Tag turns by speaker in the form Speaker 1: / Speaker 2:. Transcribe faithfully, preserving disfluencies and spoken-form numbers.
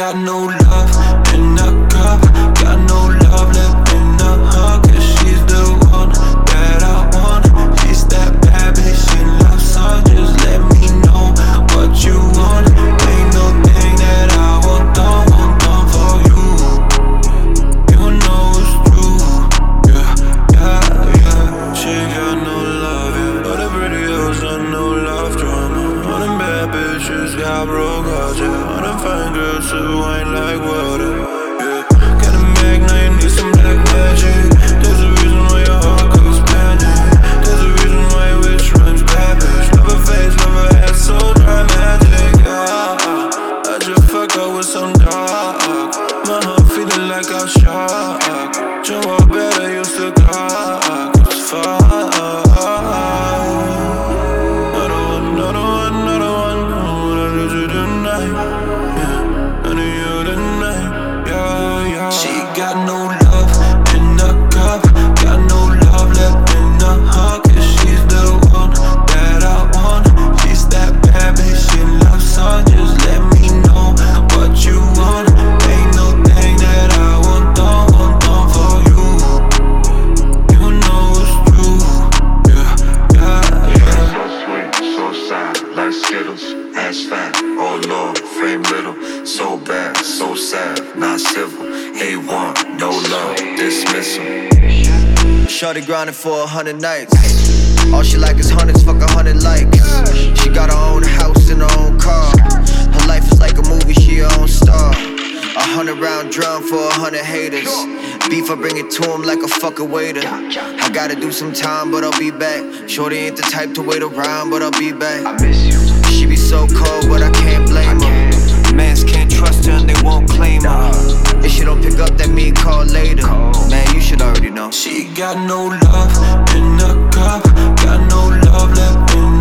Speaker 1: got no love in the cup, got no love left in the hug. Cause she's the one that I want. She's that bad bitch in love song. Just let me know what you want. Ain't no thing that I won't done, won't done for you. You know it's true, yeah, yeah, yeah. She got no love, yeah. All the pretty hoes got no love drama. All them bad bitches got broke hearts, yeah. All them fine girls who ain't like water, yeah. Got a mag, now you need some black magic. There's a reason why your heart goes panic. There's a reason why your wish runs bad bitch. Love her face, love her ass, so dramatic, yeah. I just fuck up with some dog. My heart feeling like I'm shocked. Jump up better, you still got it's far. Got no love in the cup, got no love left in the hug. Cause she's the one that I want. She's that bad bitch in love song. Just let me know what you want. Ain't no thing that I won't done, won't done for you. You know it's true, yeah, yeah, yeah.
Speaker 2: So sweet, so sad, like Skittles, ass fat, oh lord, frame little. So bad, so sad, not civil. A one, no love, dismissal.
Speaker 3: Shorty grinding for a hundred nights. All she like is hundreds, fuck a hundred likes. She got her own house and her own car. Her life is like a movie, she her own star. A hundred round drum for a hundred haters. Beef, I bring it to him like a fucking waiter. I gotta do some time, but I'll be back. Shorty ain't the type to wait around, but I'll be back.
Speaker 2: I miss you.
Speaker 3: She be so cold, but I can't blame her. Mans can't trust her and they won't claim her. If she don't pick up, that mean call later. Man, you should already know.
Speaker 1: She got no love in the cup, got no love left in